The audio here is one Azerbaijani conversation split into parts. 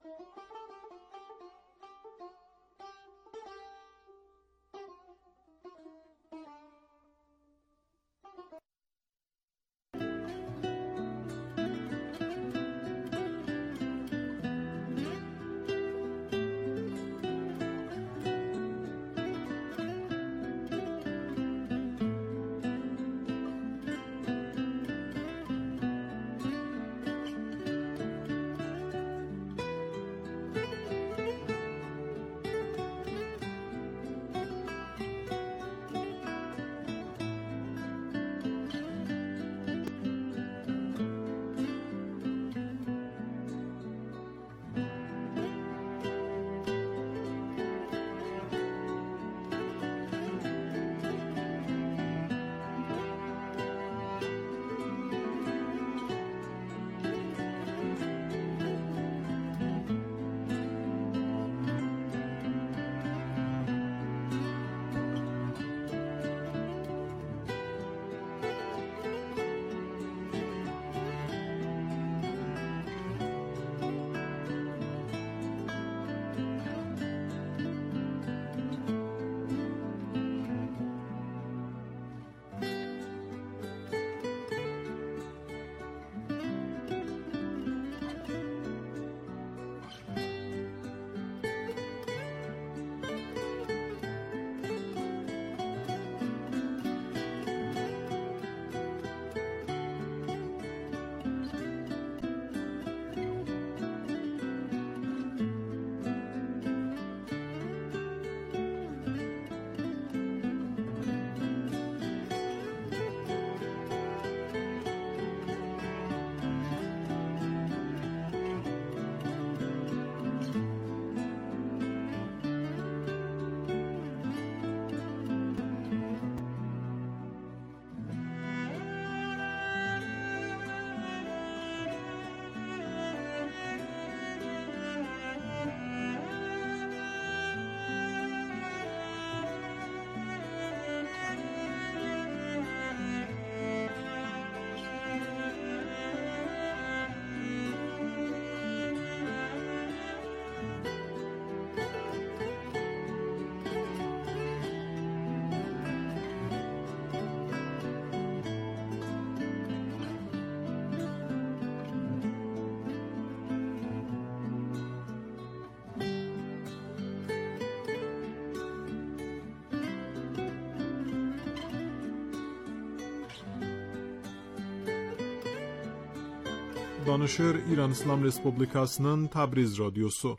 Danışır İran İslam Respublikasının Təbriz Radyosu.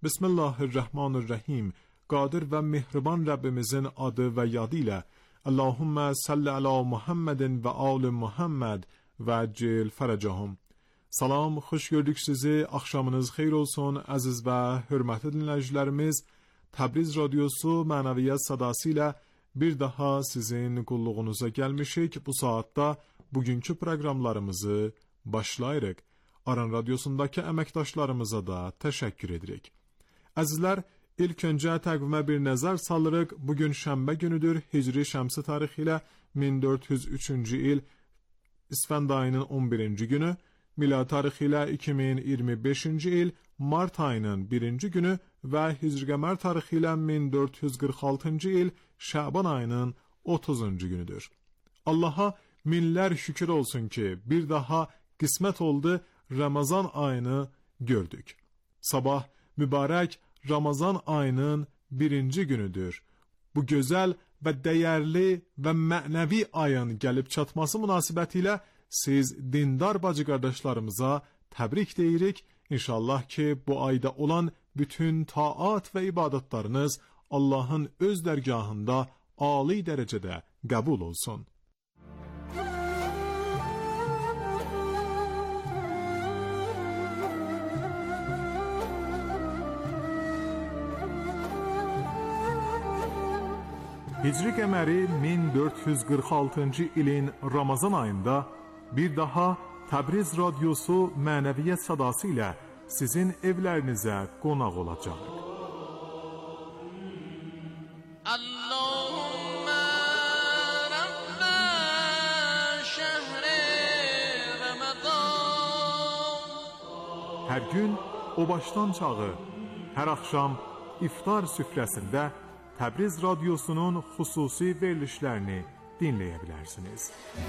Bismillahirrahmanirrahim. Qadir və mehriban Rəbbimizin adı və yadı ilə Allahümmə salli ala Muhammedin və ali Muhammed və cil fərəcəhum. Salam, xoş gördük sizi. Axşamınız xeyir olsun əziz və hörmətli dinləyicilərimiz. Təbriz Radyosu mənəviyyat sadası ilə bir daha sizin qulluğunuza gəlmişik. Bu saatda bugünkü proqramlarımızı başlayırıq. Aran Radyosundakı əməkdaşlarımıza da təşəkkür edirik. Əzizlər, ilk öncə təqvimə bir nəzər salırıq. Bugün şənbə günüdür. Hicri şəmsi tarixi ilə 1403-cü il İsfənd ayının 11-ci günü, milad tarixi ilə 2025-ci il mart ayının 1-ci günü və Hicri qəmər tarixi ilə 1446-cı il Şaban ayının 30-cu günüdür. Allaha minlər şükür olsun ki, bir daha qismət oldu, Ramazan ayını gördük. Sabah mübarək Ramazan ayının 1-ci günüdür. Bu gözəl və dəyərli və mənəvi ayın gəlib çatması münasibəti ilə siz dindar bacı qardaşlarımıza təbrik deyirik. İnşallah ki, bu ayda olan bütün taat və ibadətləriniz Allahın öz dərgahında âli dərəcədə qəbul olsun. Hicri qəməri 1446-cı ilin Ramazan ayında bir daha Təbriz Radyosu mənəviyyat sadası ilə sizin evlərinizə qonaq olacaq. Allahümmə Rabbə şəhri Ramazan. Hər gün O Başdan Çağı hər axşam iftar süfrəsində Təbriz Radyosu'nun xüsusi verilişlərini dinləyə bilərsiniz.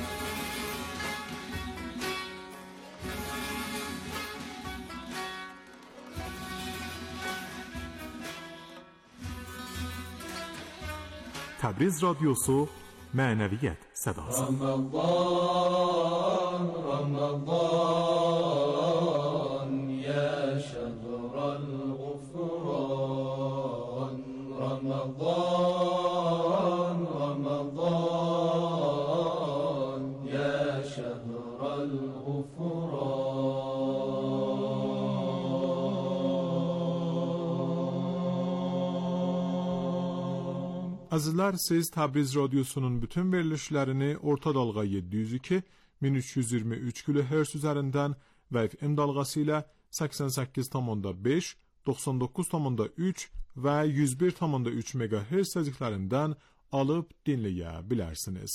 Təbriz Radyosu mənəviyyət sədası. Ramazan, Ramazan, ya şehral gufran. Ramazan, Ramazan, ya şehral gufran. Əzizlər, siz Təbriz Radyosu'nun bütün verilişlərini orta dalğa 702, 1323 kHz üzərindən və FM dalğası ilə 88,5, 99,3 və 101,3 MHz səziqlərindən alıb dinləyə bilərsiniz.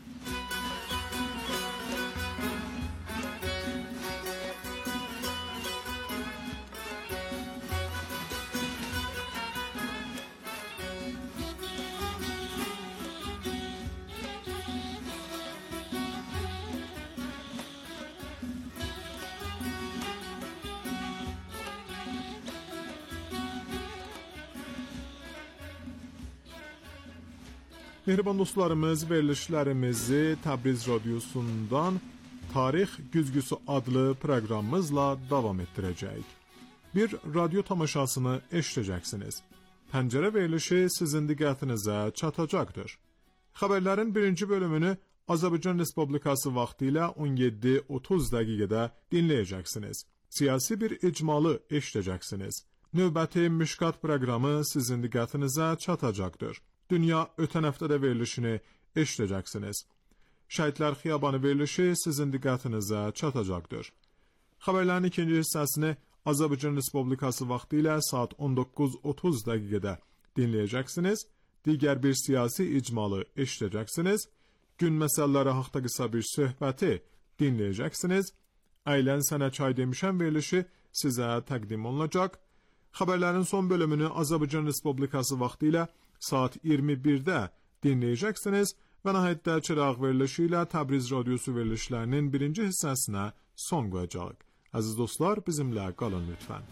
Mehriban dostlarımız, verilişlərimizi Təbriz Radyosu'ndan Tarix Güzgüsü adlı proqramımızla davam etdirəcəyik. Bir radyo tamaşasını eşidəcəksiniz. Pəncərə verilişi sizin diqqətinizə çatacaqdır. Xəbərlərin birinci bölümünü Azərbaycan Respublikası vaxtı ilə 17:30 dəqiqədə dinləyəcəksiniz. Siyasi bir icmalı eşidəcəksiniz. Növbəti Mişkat proqramı sizin diqqətinizə çatacaqdır. Dünya ötən həftədə verilişini eşidəcəksiniz. Şəhidlər Xiyabanı verilişi sizin diqqətinizə çatacaqdır. Xəbərlərin ikinci hissəsini Azərbaycan Respublikası vaxtı ilə saat 19:30 dəqiqədə dinləyəcəksiniz. Digər bir siyasi icmalı eşidəcəksiniz. Gün məsələləri haqqında qısa bir söhbəti dinləyəcəksiniz. Əylən sənə çay demişəm verilişi sizə təqdim olunacaq. Xəbərlərin son bölümünü Azərbaycan Respublikası vaxtı ilə saat 21-də dinləyəcəksiniz və nəhayətdə çıraq verilişi ilə Təbriz Radyosu verilişlərinin birinci hissəsinə son qoyacaq. Əziz dostlar, bizimlə qalın lütfən.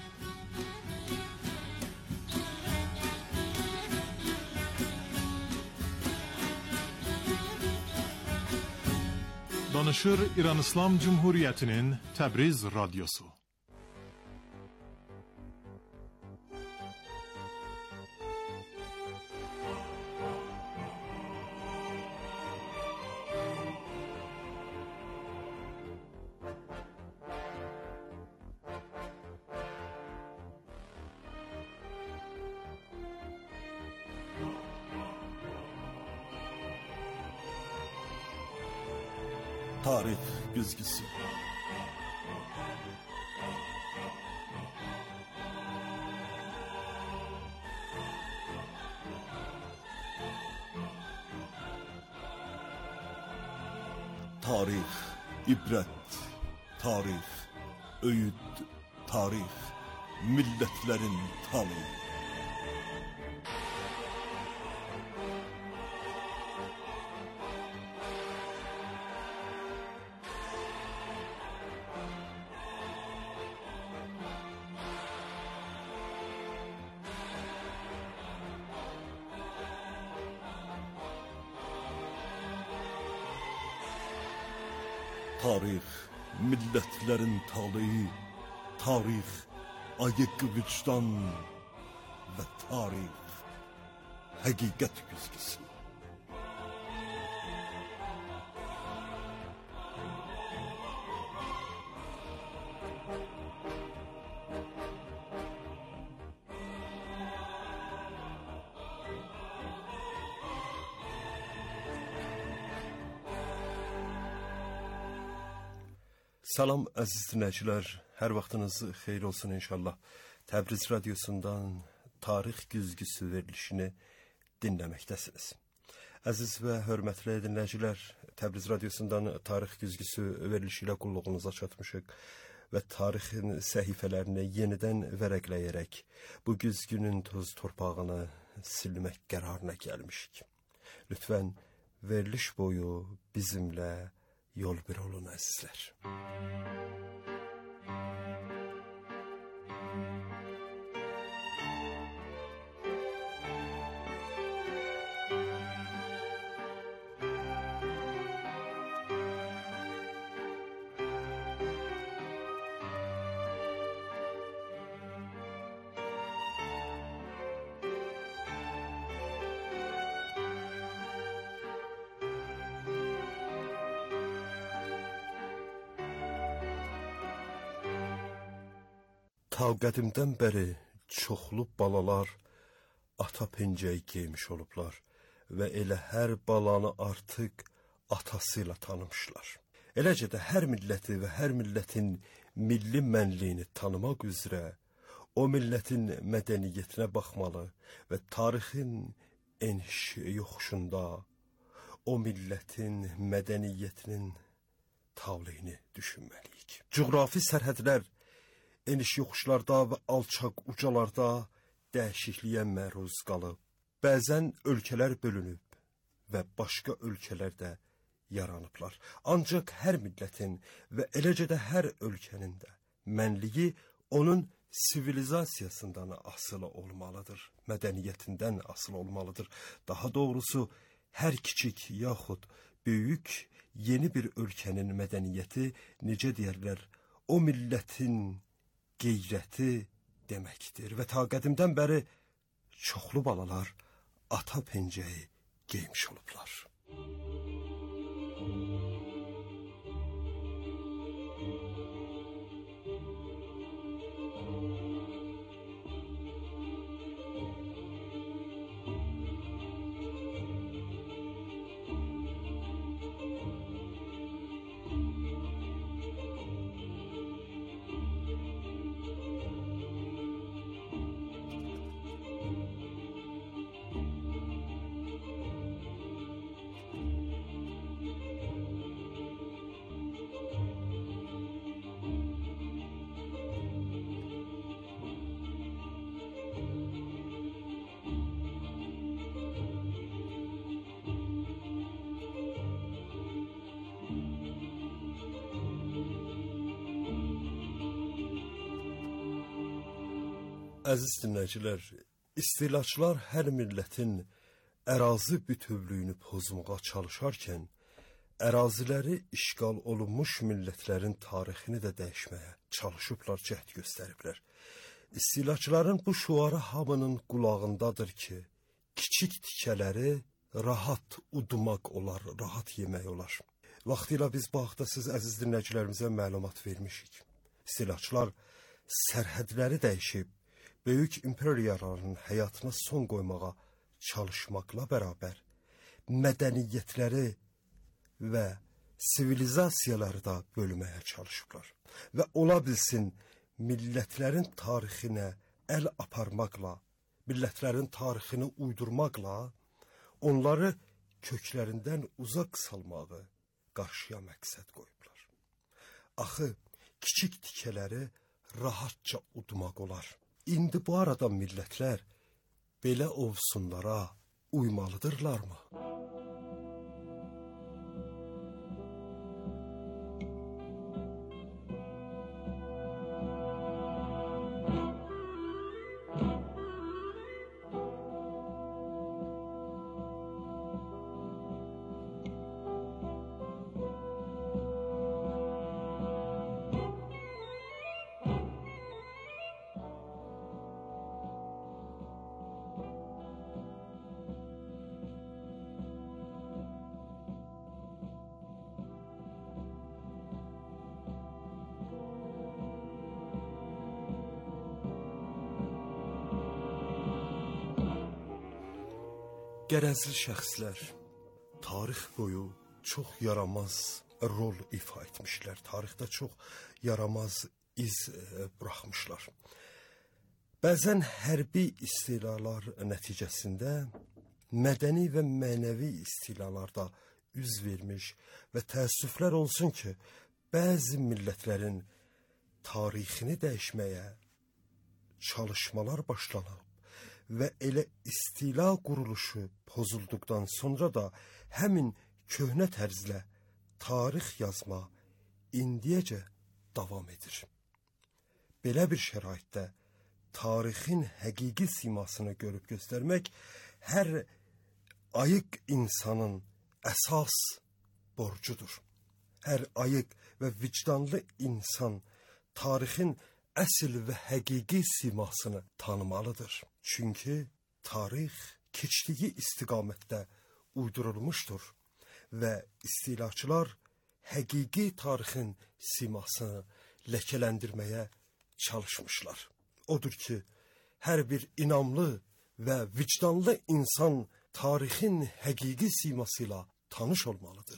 Danışır İran İslam Cumhuriyyətinin Təbriz Radyosu. Tarih güzgüsü. Tarih, ibret, tarih, öğüt, tarih, milletlerin tarihi. Tarih, milletlerin talihi, tarih, ayık vicdan ve tarih, hakikat güzgüsü. Salam əziz dinləyicilər, hər vaxtınız xeyir olsun inşallah. Təbriz Radyosu'ndan Tarix Güzgüsü verilişini dinləməkdəsiniz. Əziz və hörmətli dinləyicilər, Təbriz Radyosu'ndan Tarix Güzgüsü verilişi ilə qulluğunuza çatmışıq. və tarixin səhifələrini yenidən vərəqləyərək bu güzgünün toz torpağını silmək qərarına gəlmişik. Lütfən veriliş boyu bizimlə yol bir olun əzizlər. Ta qədimdən bəri çoxlu balalar ata pencəyi geymiş olublar və elə hər balanı artıq atası ilə tanımışlar. Eləcə də hər milləti və hər millətin milli mənliyini tanımaq üzrə o millətin mədəniyyətinə baxmalı və tarixin eniş yoxuşunda o millətin mədəniyyətinin taleyini düşünməliyik. Coğrafi sərhədlər eniş yoxuşlarda və alçaq ucalarda dəyişikliyə məruz qalıb. Bəzən ölkələr bölünüb və başqa ölkələr də yaranıblar. Ancaq hər millətin və eləcə də hər ölkənin də mənliyi onun sivilizasiyasından asılı olmalıdır, mədəniyyətindən asılı olmalıdır. Daha doğrusu, hər kiçik yaxud böyük yeni bir ölkənin mədəniyyəti, necə deyərlər, o millətin qeyrəti deməkdir və ta qədimdən bəri çoxlu balalar ata pencəyi geymiş olublar. Əziz dinləyicilər, istilaçılar hər millətin ərazi bütövlüyünü pozmağa çalışarkən, əraziləri işğal olunmuş millətlərin tarixini də dəyişməyə çalışıblar, cəhd göstəriblər. İstilaçıların bu şuarı hamının qulağındadır ki, kiçik tikələri rahat udmaq olar, rahat yemək olar. Vaxtilə biz bu haqda siz əziz dinləyicilərimizə məlumat vermişik. İstilaçılar sərhədləri dəyişib, böyük imperiyaların həyatına son qoymağa çalışmaqla bərabər mədəniyyətləri və sivilizasiyaları da bölməyə çalışıblar. Və ola bilsin millətlərin tarixinə əl aparmaqla, millətlərin tarixini uydurmaqla onları köklərindən uzaq salmağı qarşıya məqsəd qoyublar. Axı kiçik tikələri rahatca udmaq olar. İndi bu arada millətlər belə ovsunlara uymalıdırlarmı? Qərəzli şəxslər tarix boyu çox yaramaz rol ifa etmişlər. Tarixdə çox yaramaz iz buraxmışlar. Bəzən hərbi istilalar nəticəsində mədəni və mənəvi istilalarda üz vermiş və təəssüflər olsun ki, bəzi millətlərin tarixini dəyişməyə çalışmalar başlanıb və elə istila quruluşu pozulduqdan sonra da həmin köhnə tərzlə tarix yazma indiyəcə davam edir. Belə bir şəraitdə tarixin həqiqi simasını görüb göstərmək hər ayıq insanın əsas borcudur. Hər ayıq və vicdanlı insan tarixin əsl və həqiqi simasını tanımalıdır. Çünki tarix keçdiyi istiqamətdə uydurulmuşdur və istilaçılar həqiqi tarixin simasını ləkələndirməyə çalışmışlar. Odur ki, hər bir inamlı və vicdanlı insan tarixin həqiqi simasıyla tanış olmalıdır.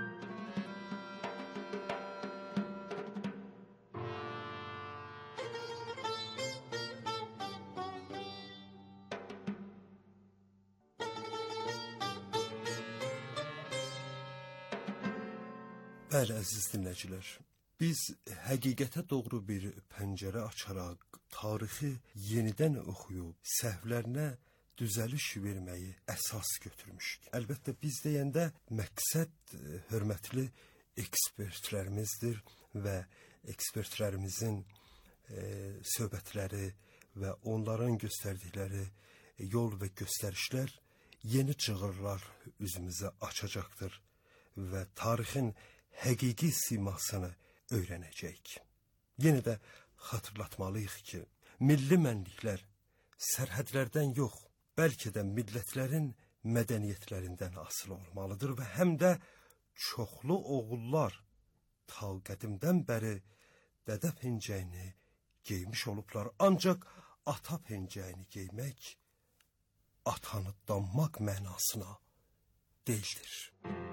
Bəli, əziz dinləyicilər, biz həqiqətə doğru bir pəncərə açaraq tarixi yenidən oxuyub səhvlərinə düzəliş verməyi əsas götürmüşük. Əlbəttə biz deyəndə məqsəd hörmətli ekspertlərimizdir və ekspertlərimizin söhbətləri və onların göstərdikləri yol və göstərişlər yeni cığırlar üzümüzə açacaqdır və tarixin həqiqi simasını öyrənəcəyik. Yenə də xatırlatmalıyıq ki, milli mənliklər sərhədlərdən yox, bəlkə də millətlərin mədəniyyətlərindən asılı olmalıdır və həm də çoxlu oğullar ta qədimdən bəri dədə pencəyini geymiş olublar. Ancaq ata pencəyini geymək atanı danmaq mənasına deyildir.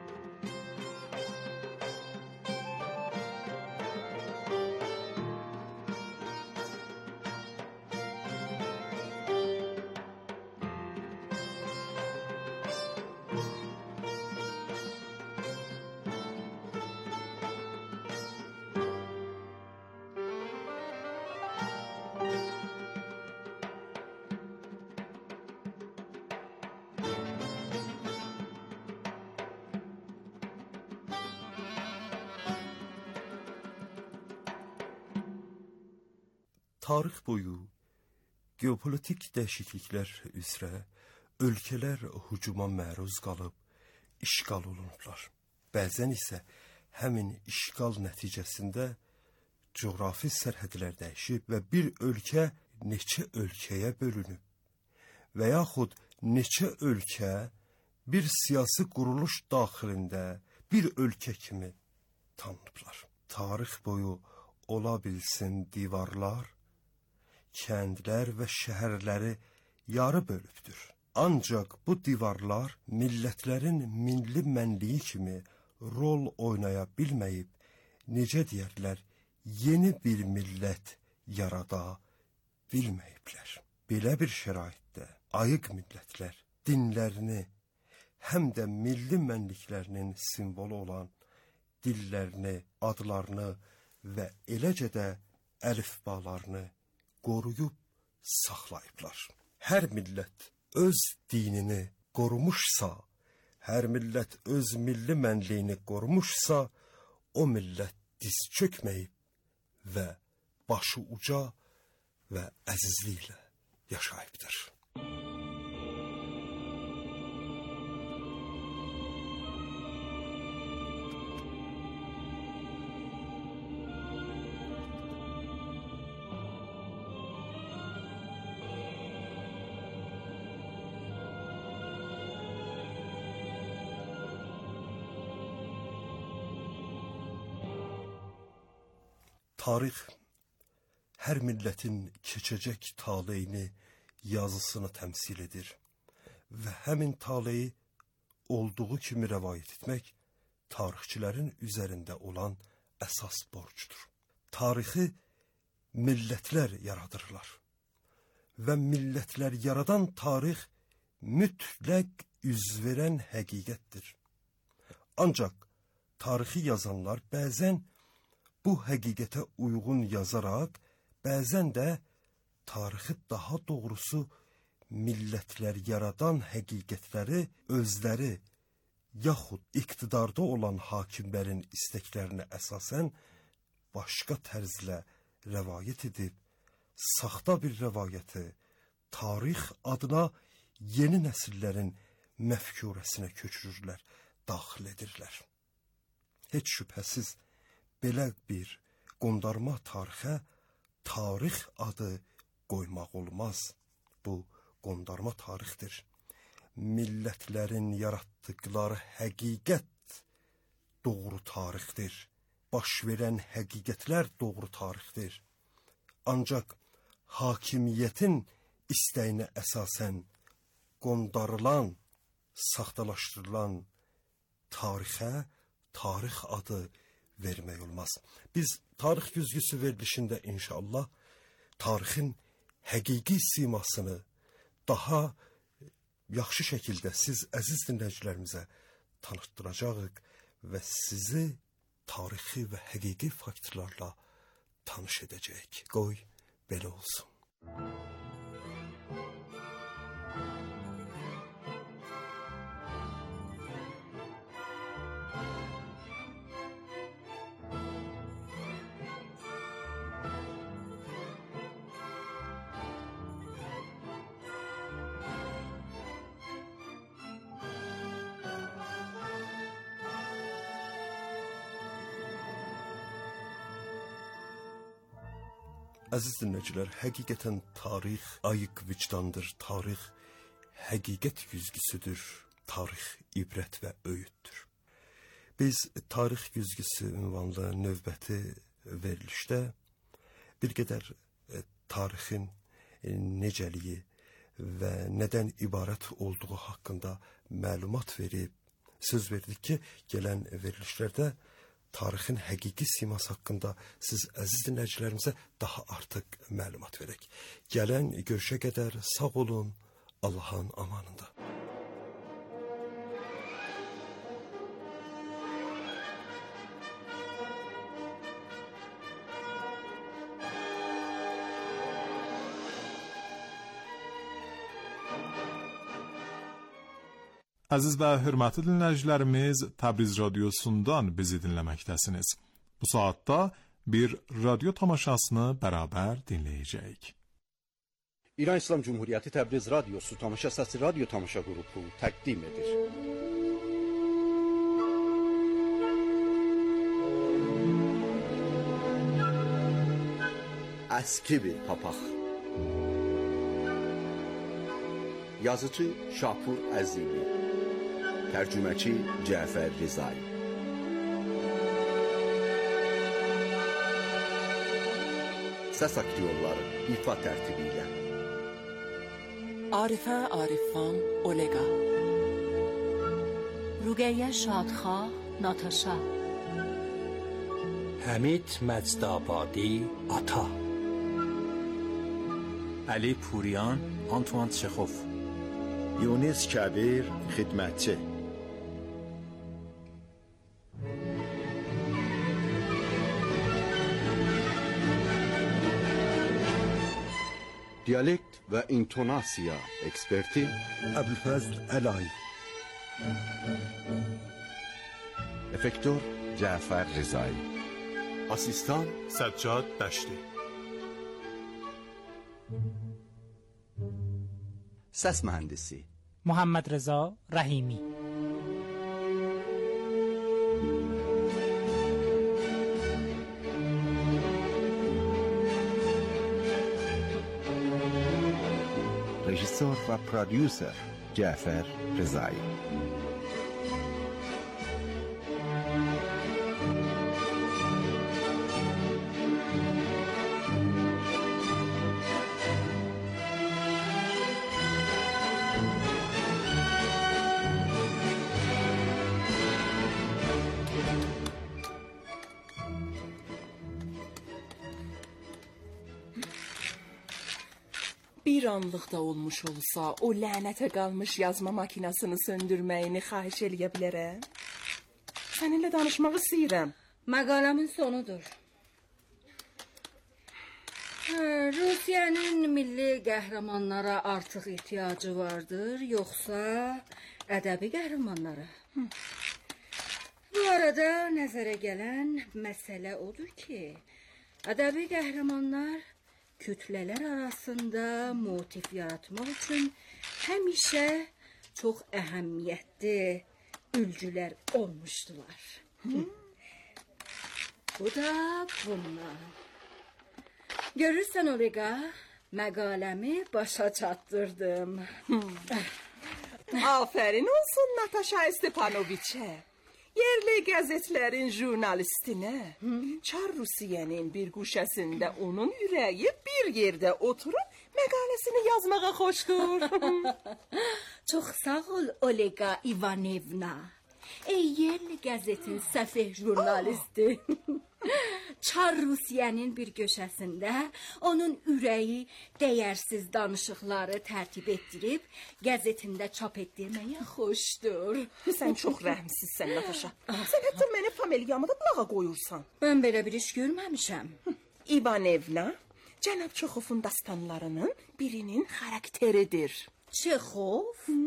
Tarix boyu geopolitik dəyişikliklər üzrə ölkələr hücuma məruz qalıb işğal olunublar. Bəzən isə həmin işğal nəticəsində coğrafi sərhədlər dəyişib və bir ölkə neçə ölkəyə bölünüb və yaxud neçə ölkə bir siyasi quruluş daxilində bir ölkə kimi tanınıblar. Tarix boyu ola bilsin divarlar, kəndlər və şəhərləri yarı bölübdür. Ancaq bu divarlar millətlərin milli mənliyi kimi rol oynaya bilməyib, necə deyərlər, yeni bir millət yarada bilməyiblər. Belə bir şəraitdə ayıq millətlər dinlərini, həm də milli mənliklərinin simvolu olan dillərini, adlarını və eləcə də əlifbalarını qoruyub saxlayıblar. Hər millət öz dinini qorumuşsa, hər millət öz milli mənliyini qorumuşsa, o millət diz çökməyib və başı uca və əzizliklə yaşayıbdır. Tarix hər millətin keçəcək taleyini, yazısını təmsil edir və həmin taleyi olduğu kimi rəvayət etmək tarixçilərin üzərində olan əsas borcdur. Tarixi millətlər yaradırlar və millətlər yaradan tarix mütləq üz verən həqiqətdir. Ancaq tarixi yazanlar bəzən bu bu həqiqətə uyğun yazaraq, bəzən də tarixi, daha doğrusu millətlər yaradan həqiqətləri özləri yaxud iqtidarda olan hakimlərin istəklərinə əsasən başqa tərzlə rəvayət edib, saxta bir rəvayəti tarix adına yeni nəsillərin məfkurəsinə köçürürlər, daxil edirlər. Heç şübhəsiz, belə bir qondarma tarixə tarix adı qoymaq olmaz. Bu qondarma tarixdir. Millətlərin yaratdıqları həqiqət doğru tarixdir. Baş verən həqiqətlər doğru tarixdir. Ancaq hakimiyyətin istəyinə əsasən qondarılan, saxtalaşdırılan tarixə tarix adı vermək olmaz. Biz tarix güzgüsü verilişində inşallah tarixin həqiqi simasını daha yaxşı şəkildə siz əziz dinləyicilərimizə tanıtdıracağıq və sizi tarixi və həqiqi faktlarla tanış edəcəyik. Qoy belə olsun. Əziz dinləyicilər, həqiqətən tarix ayıq vicdandır, tarix həqiqət güzgüsüdür, tarix ibrət və öyüddür. Biz tarix güzgüsü ünvanlı növbəti verilişdə bir qədər tarixin necəliyi və nədən ibarət olduğu haqqında məlumat verib, söz verdik ki, gələn verilişlərdə tarixin həqiqi siması haqqında siz əziz dinləyicilərimizə daha artıq məlumat verək. Gələn görüşə qədər sağ olun, Allahın amanında. Əziz və hörmətli dinləyicilərimiz, Təbriz radiosundan bizi dinləməkdəsiniz. Bu saatda bir radyo tamaşasını bərabər dinləyəcəyik. İran İslam Cumhuriyeti Təbriz Radyosu Tamaşa Səsi Radyo Tamaşa Qrupu təqdim edir. Əski bir papaq. Yazıcı Şapur Əzimi, tercümeçi Cafer Rizai. Səs aktyorları ifa tərtibiyle عارفه عارفان اولگا، روگیه شادخواه ناتاشا، حمید مجدآبادی آتا، علی پوریان آنتوان چخوف، یونس کبیر خدمتچی. Diyalekt ve intonasya eksperti Abülfazl Alay. Efektör Cafer Rizai. Asistan سجاد دشتی. Ses mühendisi محمد رضا رحیمی. رژیسور و پرودیوسر جعفر رضایی. Bir anlıqda olmuş olsa, o lənətə qalmış yazma makinasını söndürməyini xahiş eləyə bilərəm. Səninlə danışmaq istəyirəm. Məqaləmin sonudur. Rusiyanın milli qəhrəmanlara artıq ehtiyacı vardır, yoxsa ədəbi qəhrəmanlara? Bu arada nəzərə gələn məsələ odur ki, ədəbi qəhrəmanlar kütlələr arasında motiv yaratmaq üçün həmişə çox əhəmiyyətli ülgülər olmuşdular. Bu da bunlar. Görürsən Olga, məqaləmi başa çatdırdım. Aferin olsun Natasha Stepanoviç'e. Yerli gazetlerin jurnalistine. Çar Rusiye'nin bir guşesinde onun yüreği bir yerde oturup məqaləsini yazmağa xoşdur. Çox sağ ol Olga Ivanevna. Ey yerli gazetin səfeh jurnalisti. Çar Rusiyanın bir köşəsində onun ürəyi dəyərsiz danışıqları tərtib etdirib qəzetində çap etdirməyə xoşdur. Sən çox rəhmsizsən Natasha. Sən hətta mənim familiyamı da bulağa qoyursan. Mən belə bir iş görməmişəm. İvanevna, Cənab Çexovun dastanlarının birinin xarakteridir. Çexov?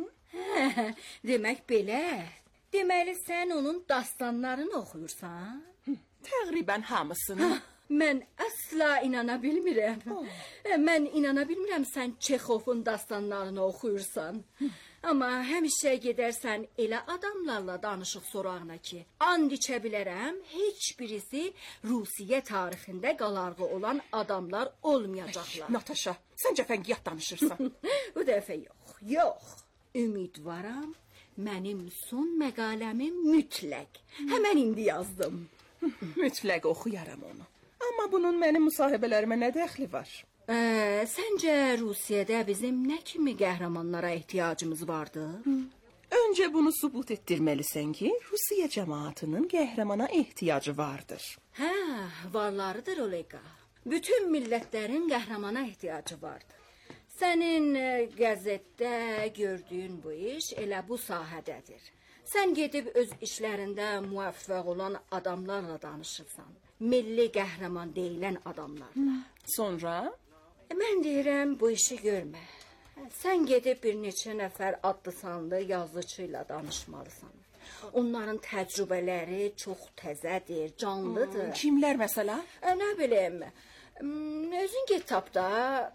Demək belə. Deməli sən onun dastanlarını oxuyursan? Təqribən hamısını. Mən əsla inana bilmirəm. Mən inana bilmirəm sən Çexovun dastanlarını oxuyursan. Amma həmişə gedərsən elə adamlarla danışıq sorağına ki, and içə bilərəm, heç birisi Rusiya tarixində qalarğı olan adamlar olmayacaqlar. Natasha, sən cəfəngiyat danışırsan. Bu dəfə yox. Ümidvaram, mənim son məqaləmi mütləq. Həmən indi yazdım. Mütləq oxuyaram onu. Amma bunun mənim müsahibələrimə nə dəxli var? Səncə Rusiyada bizim nə kimi qəhrəmanlara ehtiyacımız vardır? Öncə bunu sübut etdirməlisən ki, Rusiya cəmaatının qəhrəmana ehtiyacı vardır. Hə, varlarıdır Olga. Bütün millətlərin qəhrəmana ehtiyacı vardır. Sənin qəzetdə gördüyün bu iş elə bu sahədədir. Sən gedib öz işlərində müvəffəq olan adamlarla danışırsan. Milli qəhrəman deyilən adamlarla. Sonra? Mən deyirəm bu işi görmə. Sən gedib bir neçə nəfər adlı sanlı yazıcı ilə danışmalısan. Onların təcrübələri çox təzədir, canlıdır. Kimlər məsələ? Nə bilim, özün get tap da.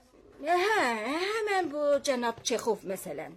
Həmən bu cənab Çexov məsələn.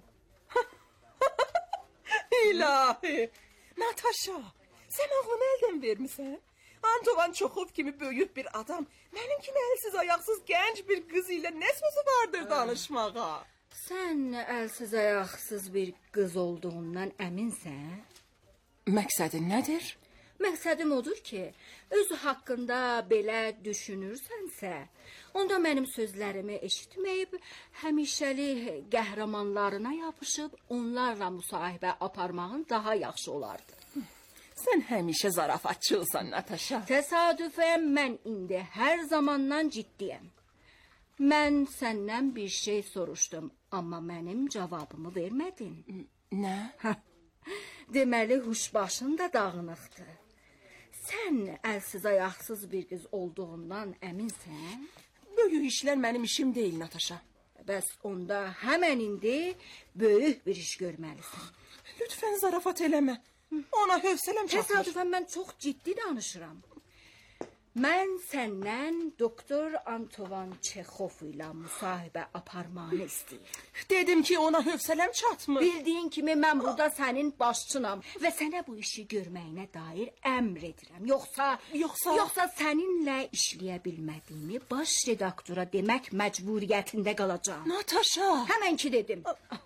İlahi, Natasha, sən ağlını əldən vermisən? Antovan Çexov kimi böyük bir adam, mənim kimi əlsiz ayaqsız gənc bir qız ilə nə sözü vardır danışmağa? Sən əlsiz ayaqsız bir qız olduğundan əminsən? Məqsədin nədir? Məqsədim odur ki, öz haqqında belə düşünürsənsə, onda mənim sözlərimi eşitməyib, həmişəli qəhrəmanlarına yapışıb, onlarla müsahibə aparmağın daha yaxşı olardı. Sən həmişə zarafatçılsan, Natasha. Təsadüfən mən indi hər zamandan ciddiyəm. Mən səndən bir şey soruşdum, amma mənim cavabımı vermədin. Nə? Deməli, huşbaşın da dağınıqdır. Sən əlsiz ayaqsız bir qız olduğundan əminsən? Böyük işlər mənim işim deyil, Natasha. Bəs onda həmən indi böyük bir iş görməlisən. Lütfən zarafat eləmə. Ona hövsələm çatmır. Təsadüfən mən çox ciddi danışıram. Mən səndən doktor Antovan Çexov ilə müsahibə aparmağını istəyirəm. Dedim ki, ona hövsələm çatmır. Bildiyin kimi mən burada sənin başçınam və sənə bu işi görməyinə dair əmr edirəm. Yoxsa səninlə işləyə bilmədiyimi baş redaktora demək məcburiyyətində qalacağam. Natasha! Həmən ki dedim.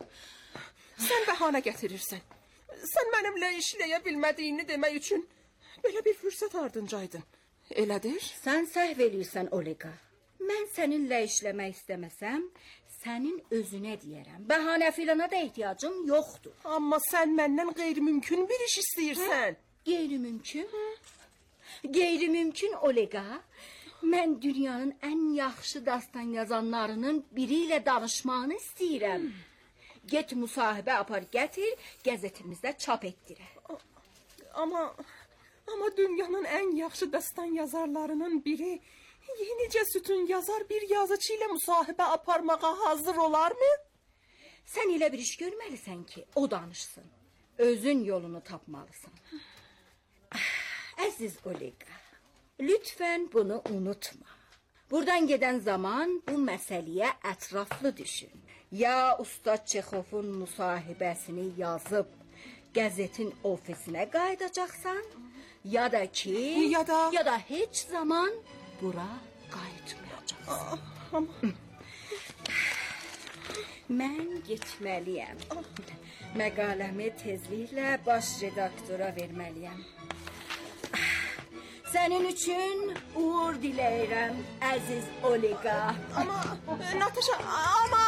Sən bəhanə gətirirsən. Sən mənimlə işləyə bilmədiyini demək üçün belə bir fürsət ardıncaydın. Elədir? Sən səhv eləyirsən, Olga. Mən səninlə işləmək istəməsəm, sənin özünə deyərəm. Bəhanə filana da ehtiyacım yoxdur. Amma sən məndən qeyri-mümkün bir iş istəyirsən. Qeyri-mümkün? Qeyri-mümkün, Olga. Mən dünyanın ən yaxşı dastan yazanlarının biri ilə danışmağını istəyirəm. Get müsahibə apar gətir, qəzetimizdə çap etdirə. Amma dünyanın ən yaxşı dastan yazarlarının biri Yenicə sütun yazar bir yazıcı ilə müsahibə aparmağa hazır olarmı? Sən elə bir iş görməlisən ki, o danışsın. Özün yolunu tapmalısın. Əziz Olga, lütfən bunu unutma. Buradan gedən zaman bu məsələyə ətraflı düşün. Ya Ustad Çexovun müsahibəsini yazıb qəzetin ofisinə qayıdacaqsan, ya da ki, ya da heç zaman bura qayıtmayacaqsan. Mən getməliyəm. Məqaləmi tezliklə baş redaktora verməliyəm. Sənin üçün uğur diləyirəm, əziz Olga. Amma, Natasha, amma...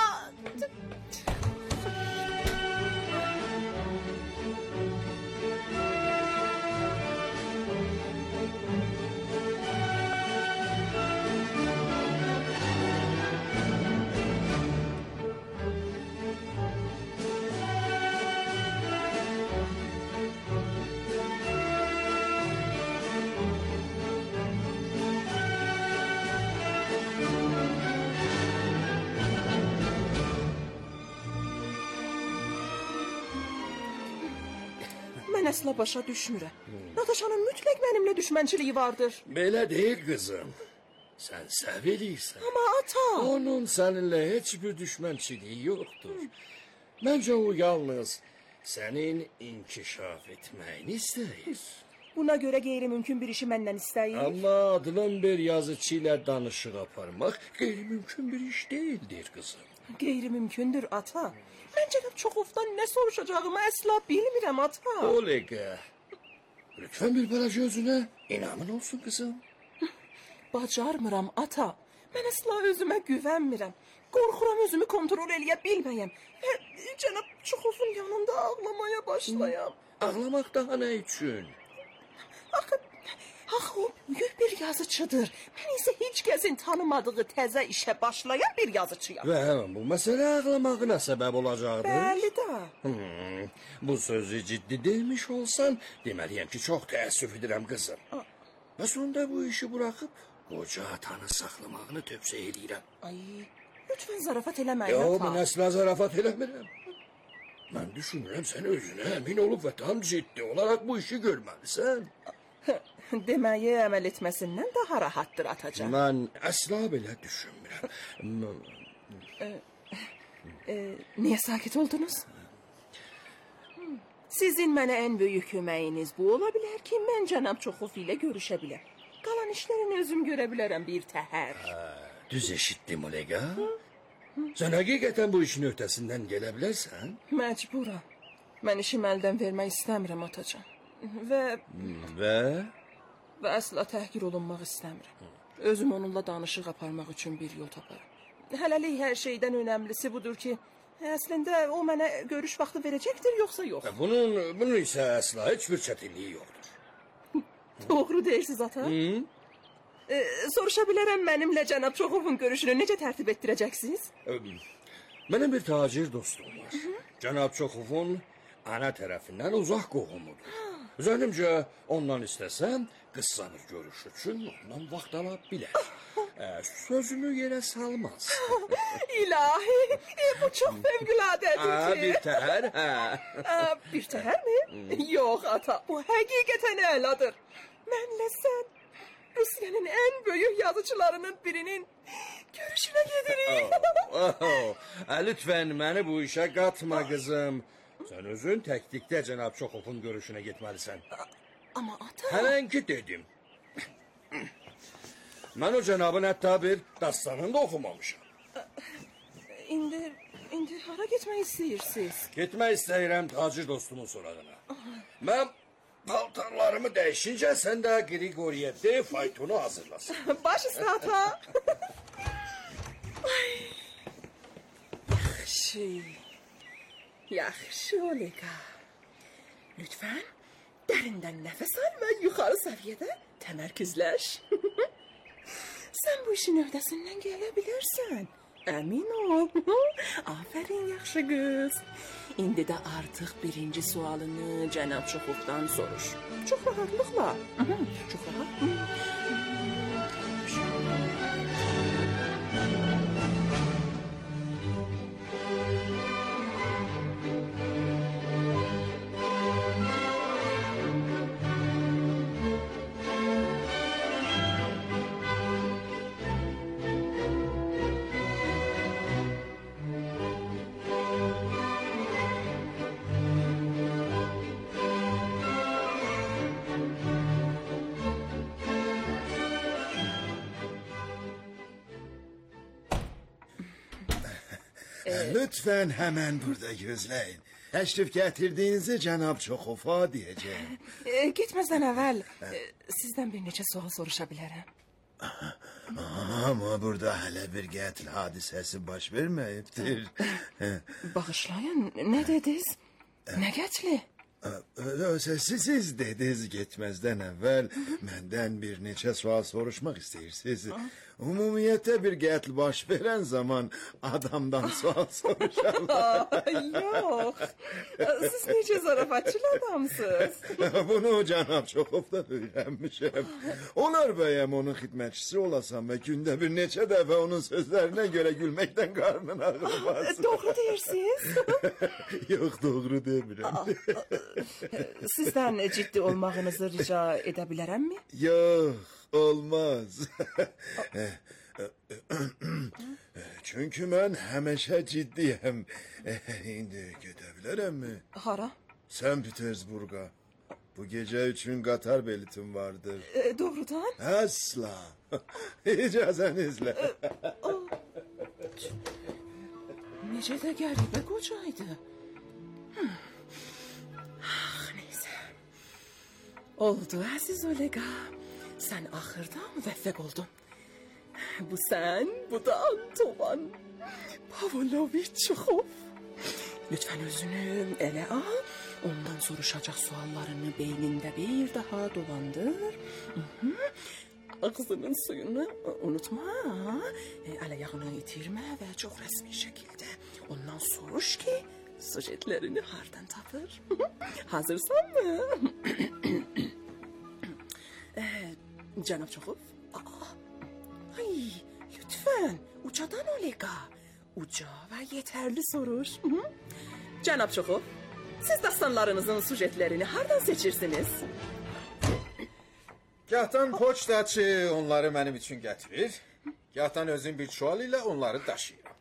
Mən əsla başa düşmürəm. Natashanın mütləq mənimlə düşmənçiliyi vardır. Belə deyil qızım. Sən səv eləyirsən. Amma ata... Onun səninlə heç bir düşmənçiliyi yoxdur. Məncə o yalnız sənin inkişaf etməyini istəyir. Buna görə qeyri-mümkün bir işi məndən istəyir. Amma adının bir yazıcı ilə danışıq aparmaq qeyri-mümkün bir iş deyildir qızım. Qeyri-mümkündür ata. Mən cənab Çexovdan nə soruşacağımı əsla bilmirəm ata. Olga, lütfen bir balaca özünə inamın olsun qızım. Bacarmıram ata. Mən əsla özümə güvənmirəm. Qorxuram özümü kontrol eləyə bilməyəm. Və cənab Çexovun yanında ağlamaya başlayam. Ağlamaq daha nə üçün? Axı o böyük bir yazıcıdır. Mən isə heç kəsin tanımadığı təzə işə başlayan bir yazıcıyam. Və bu məsələ ağlamağına səbəb olacaqdır. Bəli də. Bu sözü ciddi demiş olsan, deməliyəm ki, çox təəssüf edirəm qızım. Və sonunda bu işi buraxıb, qoca atanı saxlamağını tövsiyə edirəm. Ay, lütfən zarafat eləməyin ata. Yox, mən əsla zarafat eləmirəm. Mən düşünürəm, sən özünə əmin olub və tam ciddi olaraq bu işi görməlisən. Deməyi əməl etməsindən daha rahatdır atacaq. Mən əsla belə düşünmürəm. Niyə sakit oldunuz? Sizin mənə ən böyük köməyiniz bu ola bilər ki, mən cənab Çexov ilə görüşə biləm. Qalan işlərini özüm görə bilərəm bir təhər. Düz eşitdim Olga. Sən həqiqətən bu işin öhdəsindən gələ bilərsən? Məcburam. Mən işimi əldən vermək istəmirəm atacan. Və əsla təhqir olunmaq istəmirəm. Özüm onunla danışıq aparmaq üçün bir yol taparım. Hələlik hər şeydən önəmlisi budur ki, əslində o mənə görüş vaxtı verəcəkdir, yoxsa yox? Bunun isə əsla heç bir çətinliyi yoxdur. Doğru deyirsiniz ata. Soruşa bilərəm mənimlə cənab Çexovun görüşünü necə tərtib etdirəcəksiniz? Mənim bir tacir dostum var. Cənab Çexovun ana tərəfindən uzaq qohumudur. Zənnimcə ondan istəsəm, qısa bir görüş üçün ondan vaxt ala bilər. Sözümü yerə salmaz. İlahi, bu çox fövqülədədir ki. Bir təhər, Bir təhər mi? Yox ata, bu həqiqətən əladır. Mənlə sən Rusiyanın ən böyük yazıcılarının birinin görüşünə gedirik. Lütfən məni bu işə qatma qızım. Sən özün təklikdə cənab Çexovun görüşünə getməlisən. Amma ata... Həmən ki dedim. Mən o cənabın hətta bir dastanını da oxumamışam. İndi hara getmək istəyirsiniz? Getmək istəyirəm tacir dostumun sorağına. Mən paltarlarımı dəyişincə sən də Grigoriyevdə faytonu hazırlasın. Baş üstə ata. Yaxşı Olga. Lütfən dərindən nəfəs al və yuxarı səviyyədə təmərküzləş. Sən bu işin öhdəsindən gələ bilərsən. Əmin ol. Afərin yaxşı qız. İndi də artıq birinci sualını cənab Çexovdan soruş. Çox rahatlıqla. Çox rahat. Lütfen hemen burada gözleyin. Teşrif getirdiğinizi Cənab Çoxova diyeceğim. Getməzdən əvvəl sizdən bir neçə sual soruşa bilərəm. Ama burada hele bir qətl hadisəsi baş verməyibdir. Bağışlayın, nə dediniz? Nə qətli? Siz dediniz getmezden evvel menden bir neçə sual soruşmak isteyirsiniz. Umumiyyətə bir qətl baş verən zaman adamdan sual soruşarlar. Yox, siz necə zarafatçıl adamsınız. Bunu Cənab Çoxovdan öyrənmişəm. Olar bəyəm onun xidmətçisi olasam və gündə bir neçə dəfə onun sözlərinə görə gülməkdən qarnın ağrımaz. Doğru deyirsiniz. Yox, doğru demirəm. Sizdən ciddi olmağınızı rica edə bilərəmmi? Yox, olmaz. Çünkü mən həmişə ciddiyəm. İndi gedə bilərəmmi? Hara? Sən Petersburg'a. Bu gece üçün qatar biletim vardır. Doğrudan? Asla. İcazənizlə. Necə də qəribə qocaydı. Neyse. Oldu əziz Olega. Sən axırda müvəffəq oldun. Bu sən, bu da Antovan Pavloviç Çexov. Lütfen özünü ele al. Ondan soruşacak suallarını beyninde bir daha dolandır. Ağzının suyunu unutma. Ayağını itirme ve çok resmi şekilde ondan soruş ki sujetlerini hardan tapır. Hazırsan mı? Cənab Çexov. Ay, lütfen ucadan Olega. Uca ve yeterli soruş. Cənab Çexov, siz dastanlarınızın sujetlerini hardan seçirsiniz? Gahdan poçtaçı onları mənim üçün gətirir. Gahdan özüm bir çuval ilə onları daşıyıram.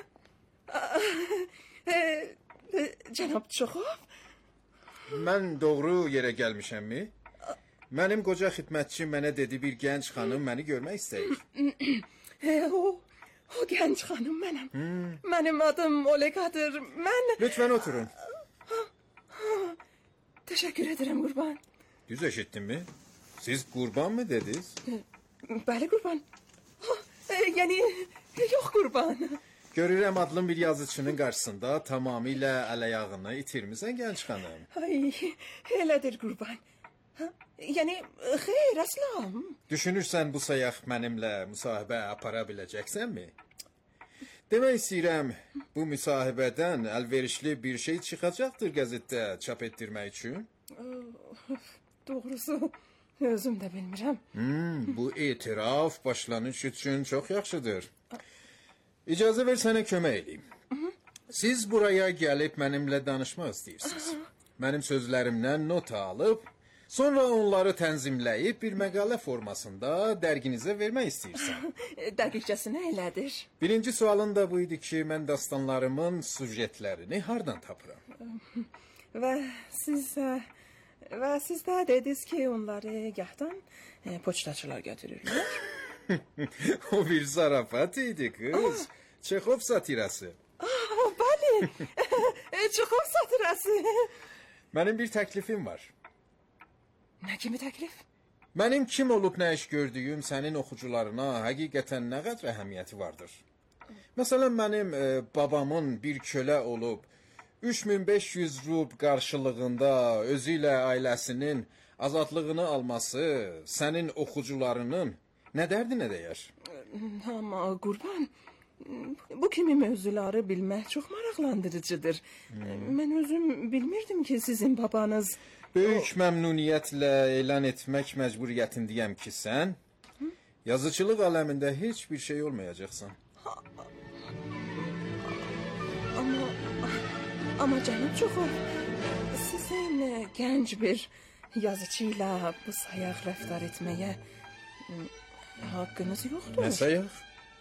Cənab Çexov? Mən doğru yerə gəlmişəmmi? Mənim qoca xidmətçim mənə dedi bir gənc xanım məni görmək istəyir. O gənc xanım mənəm. Mənim adım Olega'dır. Mən... Lütfen oturun. Teşekkür ederim Qurban. Düz eşittin mi? Siz Qurban mı dediniz? Bəli Qurban. Yani yok Qurban. Görürəm adlı bir yazıçının qarşısında tamamilə əl-ayağını itirmisən gənc xanım. Ay, elədir Qurban. Yani xeyr əslam. Düşünürsən bu sayaq mənimlə müsahibə apara biləcəksənmi? Demək istəyirəm, bu müsahibədən əlverişli bir şey çıxacaqdır qəzetdə çap etdirmək üçün. Doğrusu özüm də bilmirəm. Bu etiraf başlanış üçün çox yaxşıdır. İcazə ver sənə kömək edeyim. Siz buraya gəlib mənimlə danışmaq istəyirsiniz. Mənim sözlərimdən nota alıb, sonra onları tənzimləyib bir məqalə formasında dərginizə vermək istəyirsən. Dəqiqcəsinə elədir. Birinci sualın da bu idi ki, mən dastanlarımın sujetlərini hardan tapıram? Və siz də dediniz ki, onları gahdan poçtaçılar götürürlər. O bir zarafat idi kız. Çexov satirası. Bəli, Çexov satirası. Mənim bir təklifim var. Nə kimi təklif? Mənim kim olub nə iş gördüyüm sənin oxucularına həqiqətən nə qədər əhəmiyyəti vardır. Məsələn, mənim babamın bir kölə olub 3500 rub qarşılığında özü ilə ailəsinin azadlığını alması sənin oxucularının nə dərdi nə dəyər? Amma Qurban, bu kimi mövzuları bilmək çox maraqlandırıcıdır. Mən özüm bilmirdim ki, sizin babanız... Böyük məmnuniyyətlə elan etmək məcburiyyətindəyəm ki, sən yazıçılıq aləmində heç bir şey olmayacaqsan. Amma cənab Çexov, sizin gənc bir yazıcıyla bu sayaq rəftar etməyə haqqınız yoxdur. Nə sayaq?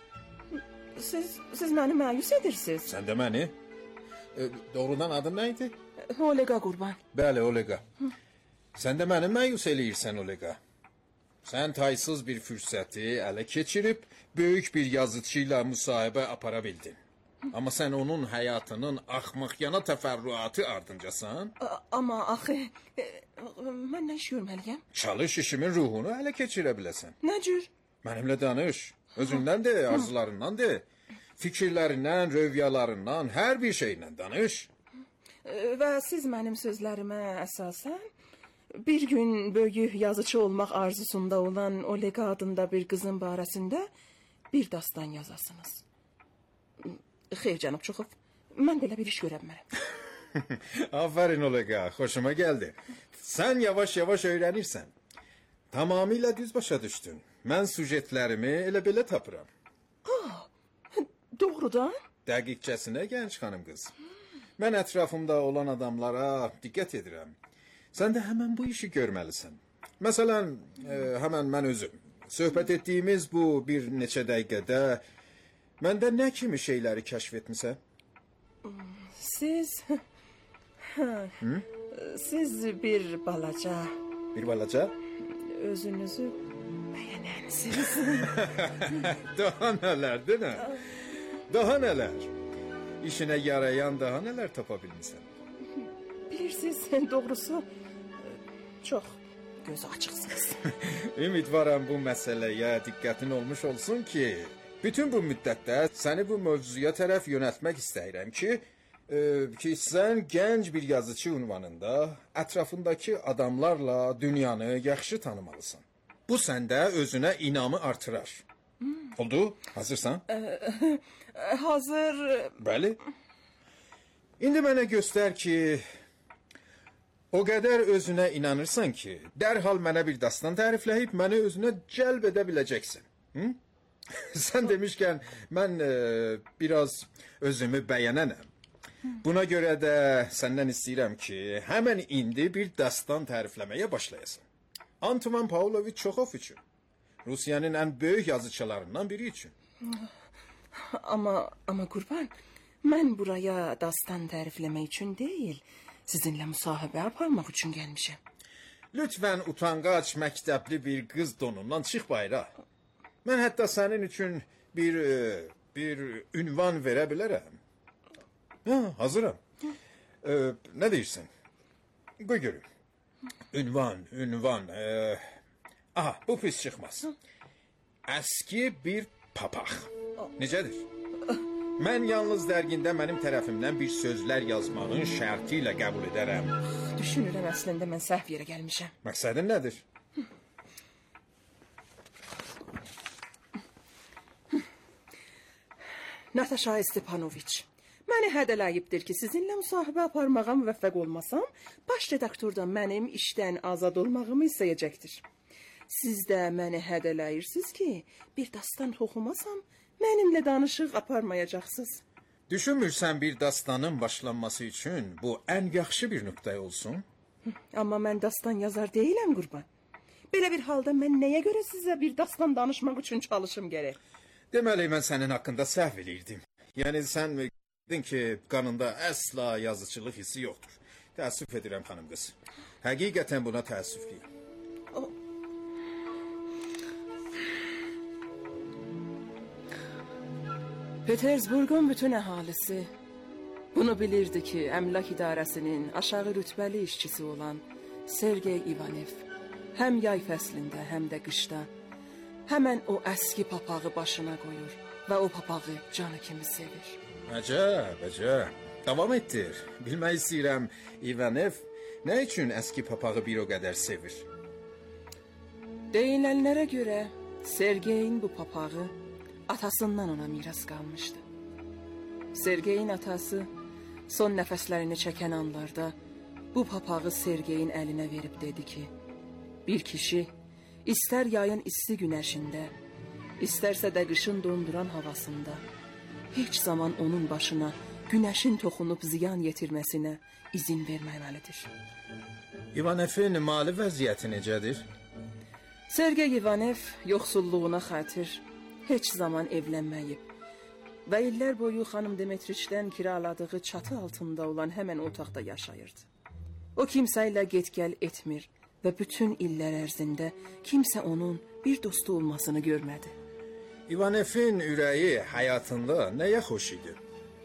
Siz məni məyus edirsiniz. Sən də məni? Doğrudan adın nə idi? Olega Qurban. Bəli, Olega. Sən də məni məyus eləyirsən, Olega. Sən taysız bir fürsəti ələ keçirib, böyük bir yazıçıyla müsahibə apara bildin. Amma sən onun həyatının axmaqyana təfərrüatı ardıncasan. Amma axı mən nə iş görməliyəm? Çalış işimin ruhunu ələ keçirə biləsən. Nə cür? Mənimlə danış. Özündən de, arzularından de. Fikirlərindən, rövyalarından, hər bir şeylə danış. Və siz mənim sözlərimə əsasən bir gün böyük yazıcı olmaq arzusunda olan Olega adında bir qızın barəsində bir dastan yazasınız. Xeyr, cənab Çuxov, mən belə bir iş görə bilmərəm. Aferin Olega, xoşuma gəldi. Sən yavaş-yavaş öyrənirsən. Tamamilə düz başa düşdün. Mən sujetlərimi elə belə tapıram. Doğrudan? Dəqiqcəsinə gənc xanım qız. Mən ətrafımda olan adamlara diqqət edirəm. Sən də həmən bu işi görməlisən. Məsələn, həmən mən özüm. Söhbət etdiyimiz bu bir neçə dəqiqədə məndə nə kimi şeyləri kəşf etmisən? Siz bir balaca. Bir balaca? Özünüzü bəyənənsiniz. Daha nələr, deyil? Daha nələr? İşinə yarayan daha nələr tapa bilmirsən? Bilirsiniz, doğrusu çox gözü açıqsınız. Ümidvaram bu məsələyə diqqətin olmuş olsun ki, bütün bu müddətdə səni bu mövzuya tərəf yönəltmək istəyirəm ki, sən gənc bir yazıcı ünvanında ətrafındakı adamlarla dünyanı yaxşı tanımalısan. Bu səndə özünə inamı artırar. Oldu? Hazırsan? Hazır. Bəli. İndi mənə göstər ki, o qədər özünə inanırsan ki, dərhal mənə bir dastan tərifləyib məni özünə cəlb edə biləcəksin. Sən demişkən, mən biraz özümü bəyənənəm. Buna görə də səndən istəyirəm ki, həmən indi bir dastan tərifləməyə başlayasan. Antovan Pavloviç Çoxov üçün. Rusiyanın ən böyük yazıçılarından biri üçün. Amma qurban, mən buraya dastan tərifləmək üçün deyil, sizinlə müsahibə aparmaq üçün gəlmişəm. Lütfən utanqaç məktəbli bir qız donundan çıx bayra. Mən hətta sənin üçün bir ünvan verə bilərəm. Hazıram. Nə deyirsən? Qoy görüm. Ünvan. Aha, bu pis çıxmaz. Əski bir papaq. Necədir? Mən yalnız dərgində mənim tərəfimdən bir sözlər yazmağın şərti ilə qəbul edərəm. Düşünürəm, əslində mən səhv yerə gəlmişəm. Məqsədin nədir? Natasha Stepanoviç, məni hədələyibdir ki, sizinlə müsahibə aparmağa müvəffəq olmasam, baş redaktordan mənim işdən azad olmağımı istəyəcəkdir. Siz də məni hədələyirsiniz ki, bir dastan oxumasam, mənimlə danışıq aparmayacaqsınız. Düşünmürsən bir dastanın başlanması üçün bu ən yaxşı bir nöqtə olsun? Amma mən dastan yazar deyiləm, qurban. Belə bir halda mən nəyə görə sizə bir dastan danışmaq üçün çalışım gərək? Deməli, mən sənin haqqında səhv eləyirdim. Yəni, sən dedin ki, qanında əsla yazıçılıq hissi yoxdur. Təəssüf edirəm, xanım qız. Həqiqətən buna təəssüfliyəm. Petersburg'un bütün əhalisi bunu bilirdi ki, əmlak idarəsinin aşağı rütbəli işçisi olan Sergey Ivanev həm yay fəslində, həm də qışda həmən o əski papağı başına qoyur və o papağı canı kimi sevir. Əcəb. Davam etdir. Bilmək istəyirəm, Ivanev nə üçün əski papağı bir o qədər sevir? Deyilənlərə görə Sergeyin bu papağı atasından ona miras qalmışdı. Sergeyin atası son nəfəslərini çəkən anlarda bu papağı Sergeyin əlinə verib dedi ki, bir kişi İstər yayın isti günəşində, istərsə də qışın donduran havasında, heç zaman onun başına günəşin toxunub ziyan yetirməsinə izin verməməlidir. İvanevin mali vəziyyəti necədir? Sergey Ivanev yoxsulluğuna xatir heç zaman evlənməyib və illər boyu xanım Demetriçdən kiraladığı çatı altında olan həmən otaqda yaşayırdı. O kimsə ilə get-gəl etmir və bütün illər ərzində kimsə onun bir dostu olmasını görmədi. İvanevin ürəyi həyatında nəyə xoş idi?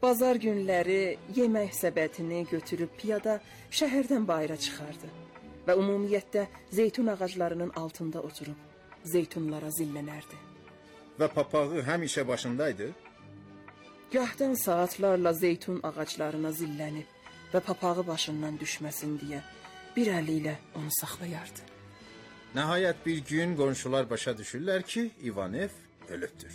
Bazar günləri yemək səbətini götürüb piyada şəhərdən bayıra çıxardı və ümumiyyətlə zeytun ağaclarının altında oturub zeytunlara zillənərdi. Və papağı həmişə başındaydı? Gahdan saatlarla zeytun ağaclarına zillənib və papağı başından düşməsin deyə bir əli ilə onu saxlayardı. Nəhayət bir gün qonşular başa düşürlər ki, İvanev ölübdür.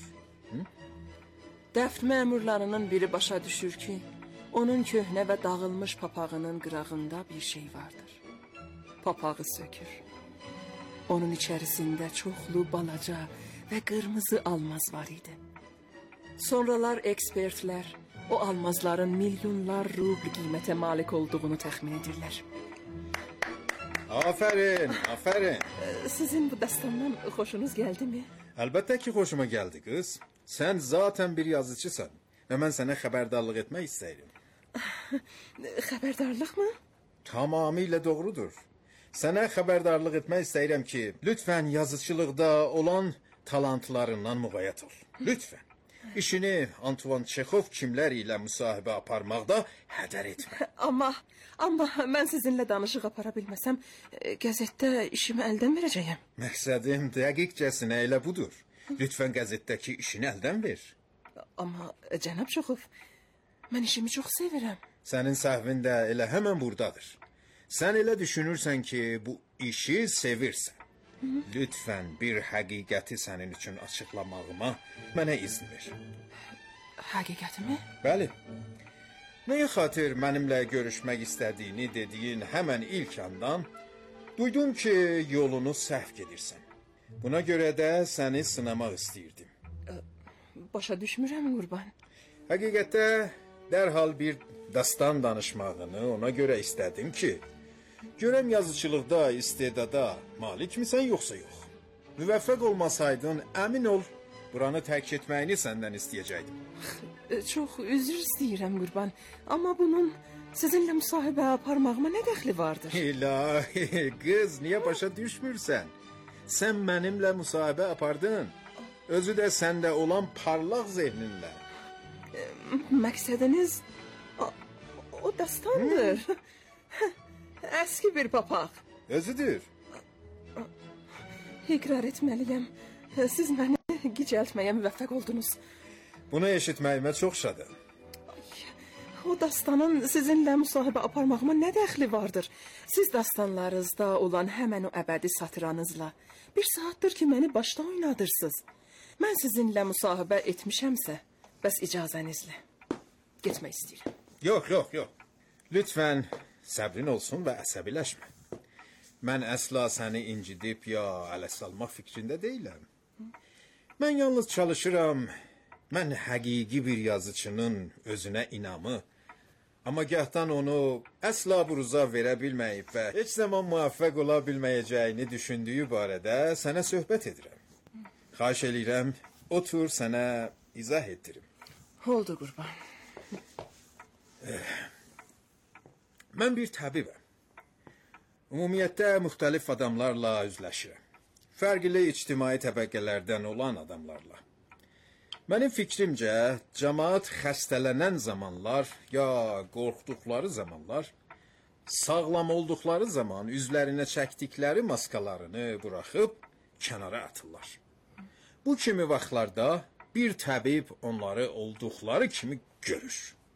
Dəfn məmurlarının biri başa düşür ki, onun köhnə və dağılmış papağının qırağında bir şey vardır. Papağı sökür. Onun içərisində çoxlu balaca və qırmızı almaz var idi. Sonralar ekspertlər o almazların milyonlar rubl qiymətə malik olduğunu təxmin edirlər. Afərin, afərin. Sizin bu dastandan xoşunuz gəldimi? Əlbəttə ki, xoşuma gəldi qız. Sən zaten bir yazıcısan və mən sənə xəbərdarlıq etmək istəyirəm. Xəbərdarlıq mı? Tamamilə doğrudur. Sənə xəbərdarlıq etmək istəyirəm ki, lütfən yazıçılıqda olan talantlarından müğayət ol. Lütfən. İşini Antoine Çexov kimlər ilə müsahibə aparmaqda hədər etmə. Amma mən sizinlə danışıq apara bilməsəm, qəzetdə işimi əldən verəcəyəm. Məqsədim dəqiqcəsinə elə budur. Lütfən qəzetdəki işini əldən ver. Amma cənab Çexov, mən işimi çox sevirəm. Sənin səhvin də elə həmən buradadır. Sən elə düşünürsən ki, bu işi sevirsən. Lütfən bir həqiqəti sənin üçün açıqlamağıma mənə izin ver. Həqiqətimi? Bəli. Nəyə xatir mənimlə görüşmək istədiyini dediyin həmən ilk andan duydum ki, yolunu səhv gedirsən. Buna görə də səni sınamaq istəyirdim. Başa düşmürəm, Qurban. Həqiqətdə dərhal bir dastan danışmağını ona görə istədim ki, görəm yazıçılıqda, istedada malik misən yoxsa yox. Müvəffəq olmasaydın, əmin ol, buranı tərk etməyini səndən istəyəcəkdim. Çox üzr istəyirəm, Qurban. Amma bunun sizinlə müsahibə aparmağıma nə dəxli vardır? İlahi, qız, niyə başa düşmürsən? Sən mənimlə müsahibə apardın. Özü də səndə olan parlaq zehninlə. Məqsədiniz o dastandır. Əski bir papaq. Özüdür. İqrar etməliyəm. Siz məni gicəltməyə müvəffəq oldunuz. Bunu eşitməyimə çox şadam. O dastanın sizinlə müsahibə aparmağıma nə dəxli vardır? Siz dastanlarınızda olan həmən o əbədi satıranızla bir saatdır ki, məni başda oynadırsınız. Mən sizinlə müsahibə etmişəmsə, bəs icazənizlə getmək istəyirəm. Yox. Lütfən səbrin olsun və əsəbiləşmə. Mən əsla səni incidib ya ələ salmaq fikrində deyiləm. Mən yalnız çalışıram, mən həqiqi bir yazıçının özünə inamı, amma gahdan onu əsla buruza verə bilməyib və heç zaman müvəffəq ola bilməyəcəyini düşündüyü barədə sənə söhbət edirəm. Xahiş edirəm, otur sənə izah etdirim. Oldu, Qurban. Mən bir təbibəm. Ümumiyyətlə müxtəlif adamlarla üzləşirəm. Fərqli ictimai təbəqələrdən olan adamlarla. Mənim fikrimcə, cəmaat xəstələnən zamanlar ya qorxduqları zamanlar, sağlam olduqları zaman üzlərinə çəkdikləri maskalarını buraxıb kənara atırlar. Bu kimi vaxtlarda bir təbib onları olduqları kimi görür.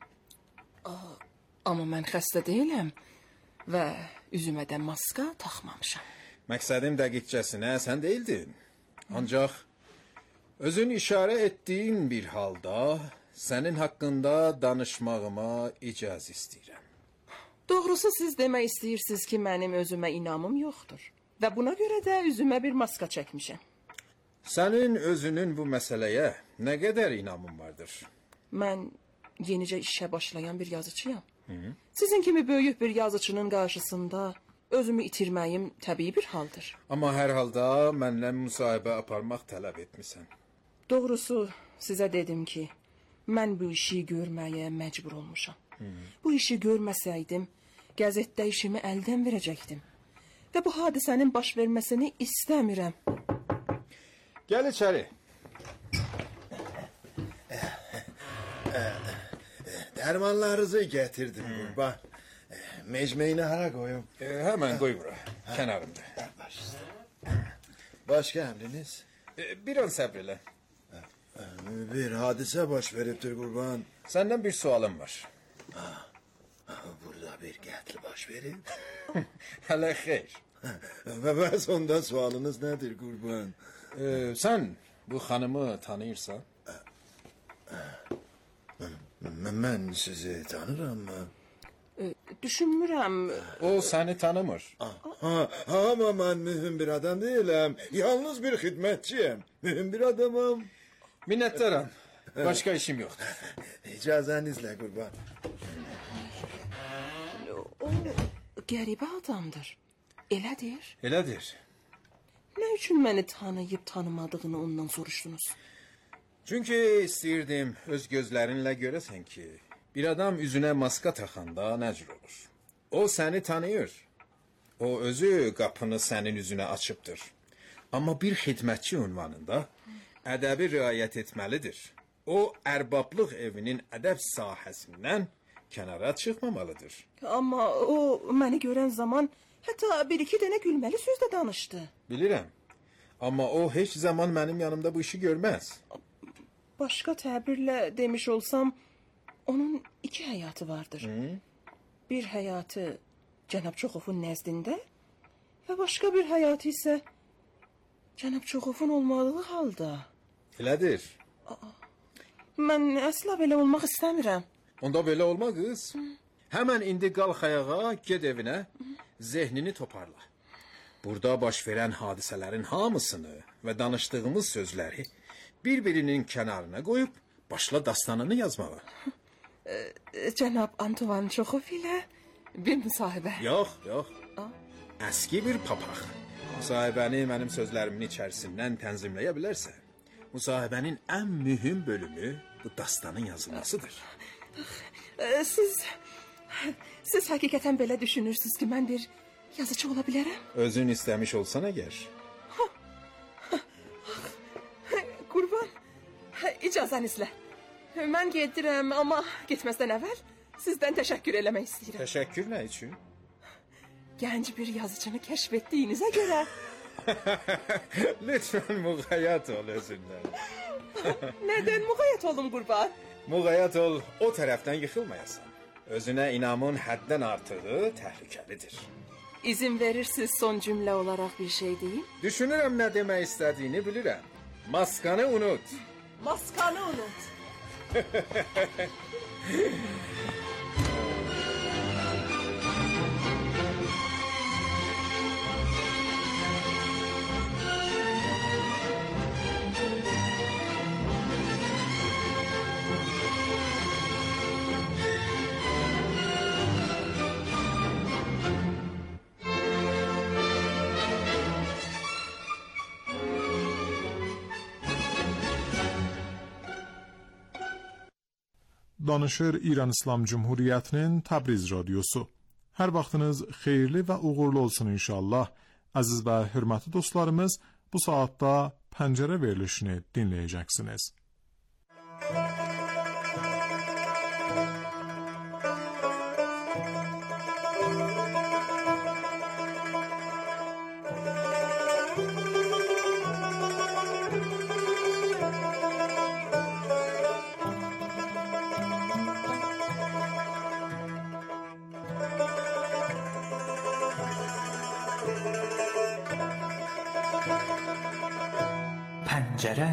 Amma mən xəstə deyiləm və üzümə də maska taxmamışam. Məqsədim dəqiqcəsinə sən deyildin. Ancaq özün işarə etdiyin bir halda sənin haqqında danışmağıma icazə istəyirəm. Doğrusu siz demək istəyirsiniz ki, mənim özümə inamım yoxdur və buna görə də üzümə bir maska çəkmişəm. Sənin özünün bu məsələyə nə qədər inamın vardır? Mən yenicə işə başlayan bir yazıçıyam. Sizin kimi böyük bir yazıçının qarşısında özümü itirməyim təbii bir haldır. Amma hər halda mənlə müsahibə aparmaq tələb etmisən. Doğrusu sizə dedim ki, mən bu işi görməyə məcbur olmuşam. Bu işi görməsəydim, qəzetdə işimi əldən verəcəkdim. Və bu hadisənin baş verməsini istəmirəm. Gəl içəri. Dərmanlarınızı gətirdim qurban. Mecmeyini hara qoyum? Hemen koy bura. Kenarımda. Başka emriniz? Bir an sabreyle. Bir hadise baş veriptir kurban. Senden bir sualım var. Burada bir qətl baş verib. Hele xeyr. Və bəs onda sualınız nədir qurban? Sen bu hanımı tanıyırsan? Mən sizi tanırım mı? Düşünmürəm. O seni tanımır. Ama mən mühüm bir adam değilim. Yalnız bir xidmətçiyim. Mühüm bir adamım. Minnettarım. Başka işim yoktur. İcazənizlə qurban. O qəribə adamdır. Elədir. Elədir. Ne üçün məni tanıyıp tanımadığını ondan soruştunuz? Çünkü istəyirdim öz gözlerinle göresen ki bir adam yüzüne maska takanda necür olur. O seni tanıyor. O özü kapını senin yüzüne açıptır. Ama bir hizmetçi unvanında ədəbi riayət etməlidir. O ərbablıq evinin ədəb sahəsindən kənara çıxmamalıdır. Ama o məni görən zaman hətta bir iki dənə gülməli söz də danışdı. Bilirəm. Ama o heç zaman mənim yanımda bu işi görməz. Başka təbirlə demiş olsam, onun iki həyatı vardır. Bir həyatı Cənab Çoxovun nəzdində və başqa bir həyatı isə Cənab Çoxovun olmadığı halda. Elədir. Mən əsla belə olmaq istəmirəm. Onda belə olma qız. Hemen indi qalx ayağa, ged evinə, zehnini toparla. Burada baş verən hadisələrin hamısını və danışdığımız sözləri bir-birinin kənarına qoyub başla dastanını yazmağa. Cənab Antoine Çoxov ilə bir müsahibə. Yox. Əski bir papaq. Müsahibəni mənim sözlərimin içərisindən tənzimləyə bilərsə, müsahibənin ən mühüm bölümü bu dastanın yazılmasıdır. Siz həqiqətən belə düşünürsünüz ki, mən bir yazıcı ola bilərəm? Özün istəmiş olsan əgər. Qurban, icazənizlə. Mən gedirəm, amma getməzdən əvvəl sizdən təşəkkür eləmək istəyirəm. Təşəkkür nə üçün? Gənc bir yazıcını kəşf etdiyinizə görə. Lütfen muğayyət ol özündən. Nədən muğayyət olum Qurban? Muğayyət ol, o tərəfdən yıxılmayasan. Özünə inamın həddən artığı təhlükəlidir. İzin verirsiniz son cümlə olaraq bir şey deyim? Düşünürəm nə demək istədiyini bilirəm. Maskanı unut. Maskanı unut. Danışır İran İslam Cumhuriyyətinin Təbriz radiosu. Hər vaxtınız xeyirli və uğurlu olsun inşallah. Əziz və hörmətli dostlarımız, bu saatda pəncərə verilişini dinləyəcəksiniz. Pəncərə.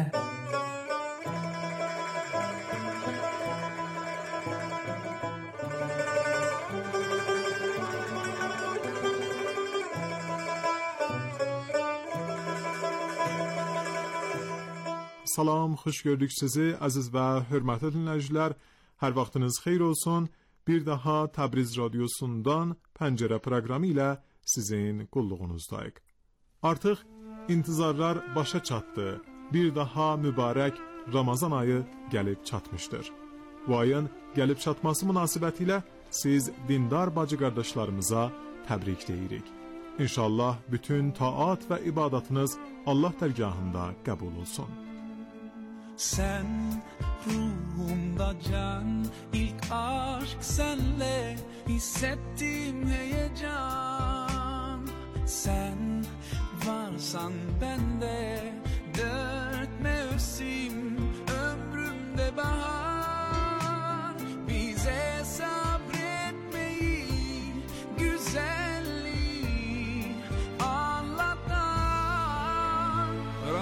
Salam, xoş gördük sizi əziz və hörmətli dinləyicilər. Hər vaxtınız xeyir olsun. Bir daha Təbriz radiosundan Pəncərə proqramı ilə sizin qulluğunuzdayıq. Artıq intizarlar başa çatdı. Bir daha mübarək Ramazan ayı gəlib çatmışdır. Bu ayın gəlib çatması münasibətilə siz dindar bacı qardaşlarımıza təbrik deyirik. İnşallah bütün taat və ibadətiniz Allah dərgahında qəbul olsun. sen ruhumda can, ilk aşk senle hissettiğim heyecan. Sen varsan bende dört mevsim, ömrümde bahar. Bize sabretmeyi, güzelliği anlatan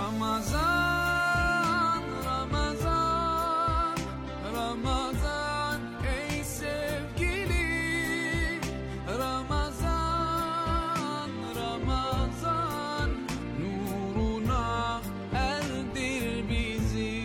Ramazan, Ramazan, Ramazan ey sevgili Ramazan, Ramazan nuruna erdir bizi.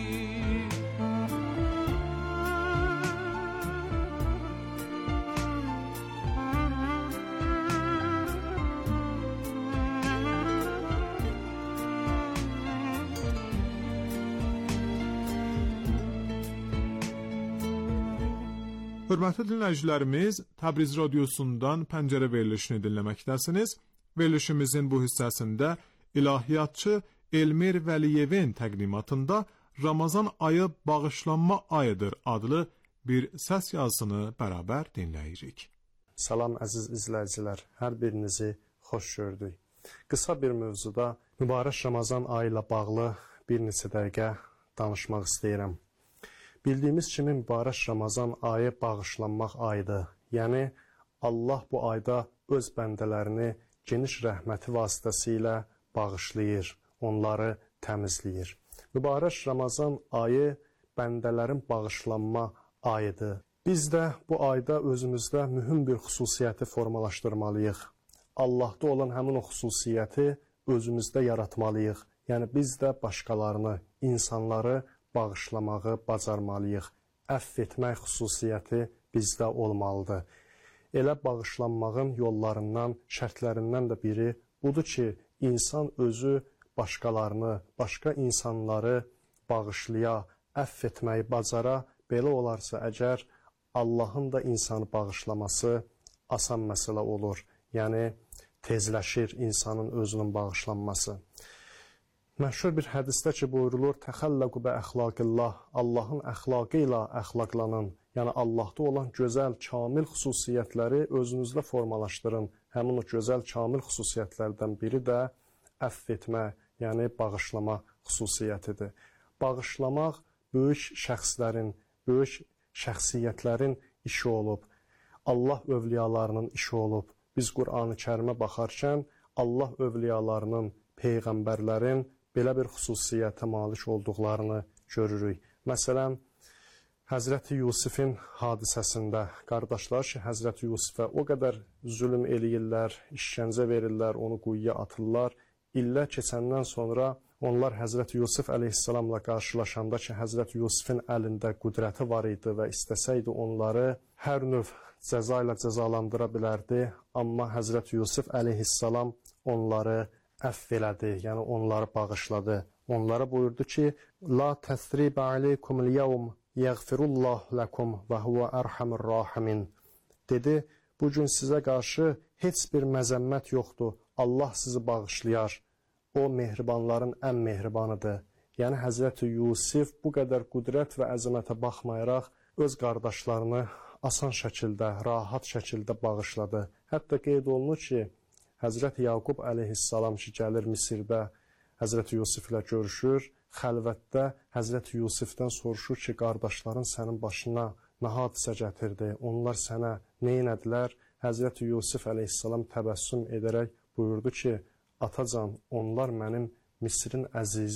Hörmətli dinləyicilərimiz, Təbriz radiosundan Pəncərə verilişini dinləməkdəsiniz. Verilişimizin bu hissəsində ilahiyyatçı Elmir Vəliyevin təqdimatında Ramazan ayı bağışlanma ayıdır adlı bir səs yazısını bərabər dinləyirik. Salam əziz izləyicilər, hər birinizi xoş gördük. Qısa bir mövzuda mübarək Ramazan ayı ilə bağlı bir neçə dəqiqə danışmaq istəyirəm. Bildiyimiz kimi mübarək Ramazan ayı bağışlanmaq ayıdır. Yəni Allah bu ayda öz bəndələrini geniş rəhməti vasitəsilə bağışlayır, onları təmizləyir. Mübarək Ramazan ayı bəndələrin bağışlanma ayıdır. Biz də bu ayda özümüzdə mühüm bir xüsusiyyəti formalaşdırmalıyıq. Allahda olan həmin o xüsusiyyəti özümüzdə yaratmalıyıq. Yəni biz də başqalarını, insanları bağışlamağı bacarmalıyıq. Əfv etmək xüsusiyyəti bizdə olmalıdır. Elə bağışlanmağın yollarından, şərtlərindən də biri budur ki, insan özü başqalarını, başqa insanları bağışlaya, əfv etməyi bacara. Belə olarsa əgər Allahın da insanı bağışlaması asan məsələ olur. Yəni tezləşir insanın özünün bağışlanması. Məşhur bir hədisdə ki, buyurulur, təxəlləqu bə əxlaqillah, Allahın əxlaqı ilə əxlaqlanın. Yəni Allahda olan gözəl, kamil xüsusiyyətləri özünüzdə formalaşdırın. Həmin o gözəl, kamil xüsusiyyətlərdən biri də əfv etmə, yəni bağışlama xüsusiyyətidir. Bağışlamaq böyük şəxslərin, böyük şəxsiyyətlərin işi olub. Allah övliyalarının işi olub. Biz Qur'an-ı Kərimə baxarkən Allah övliyalarının, peyğəmbərlərin belə bir xüsusiyyətə malik olduqlarını görürük. Məsələn, Həzrəti Yusifin hadisəsində qardaşlar ki, Həzrəti Yusifə o qədər zülm eləyirlər, işgəncə verirlər, onu quyuya atırlar. İllər keçəndən sonra onlar Həzrəti Yusif əleyhissalamla qarşılaşanda ki, Həzrəti Yusifin əlində qüdrəti var idi və istəsəydi onları hər növ cəza ilə cəzalandıra bilərdi. Amma Həzrəti Yusif əleyhissalam onları əfv elədi, yəni onları bağışladı. Onlara buyurdu ki, La təsribə aleykumul yevm yəğfirullah ləkum və huvə ərhamur rahimin. Dedi, bugün sizə qarşı heç bir məzəmmət yoxdur. Allah sizi bağışlayar. O, mehribanların ən mehribanıdır. Yəni, Həzrəti Yusif bu qədər qüdrət və əzəmətə baxmayaraq öz qardaşlarını asan şəkildə, rahat şəkildə bağışladı. Hətta qeyd olunur ki, Həzrəti Yaqub əleyhissalam ki, gəlir Misirdə Həzrəti Yusif ilə görüşür. Xəlvətdə Həzrəti Yusifdən soruşur ki, qardaşların sənin başına nə hadisə gətirdi? Onlar sənə nə etdilər? Həzrəti Yusif əleyhissalam təbəssüm edərək buyurdu ki, atacan, onlar mənim Misirin əzizi